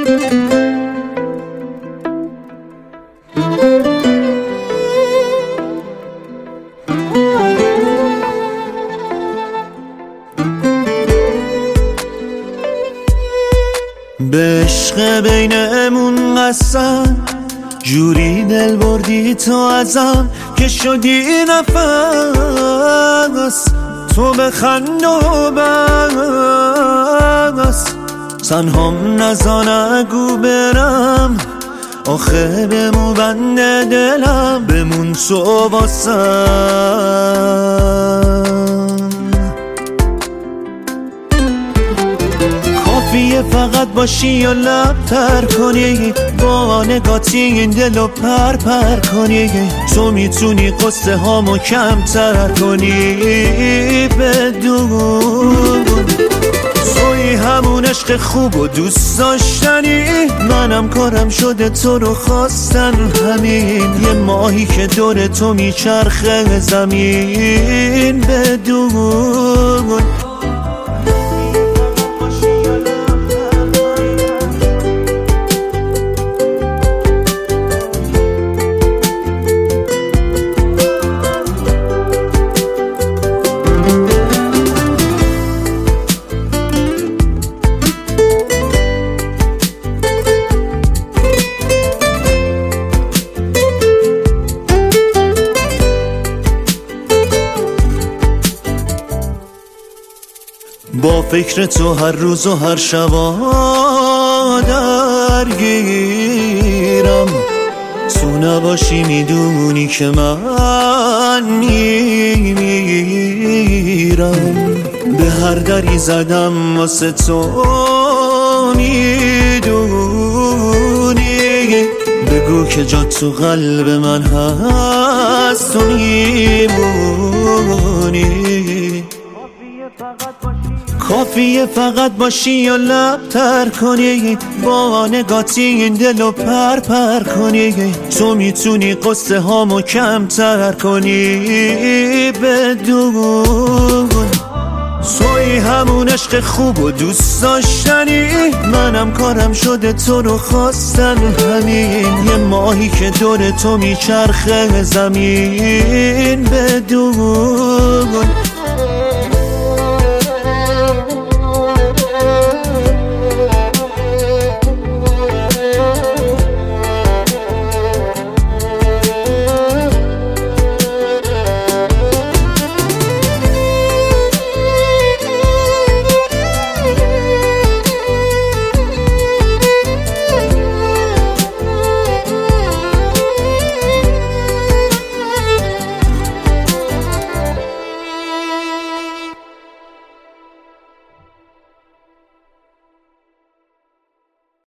به عشق بینمون قسم جوری دل بردی تو ازم که شدی نفس، تو بخند و بس تنهام نگو برم، آخه بمون بنده دلم بمون تو واسم. کافیه فقط باشی و لب تر کنی، با نگاتی این دلو پر کنی، تو میتونی قصه هامو کمتر کنی. بدون توی همون عشق خوب و دوست داشتنی، منم کارم شده تو رو خواستن همین، یه ماهی که دور تو میچرخه زمین. بدون با فکر تو هر روز و هر شبا درگیرم، تو نباشی میدونی که من میمیرم. به هر دری زدم واسه تو میدونی، بگو که جا تو قلب من هست تو میمونی. کافیه فقط باشی و لب تر کنی، با نگاتی این دلو پر کنی، تو میتونی قصه هامو کمتر کنی. بدون توی همون عشق خوب و دوست داشتنی، منم کارم شده تو رو خواستن همین، یه ماهی که دور تو میچرخه زمین. بدون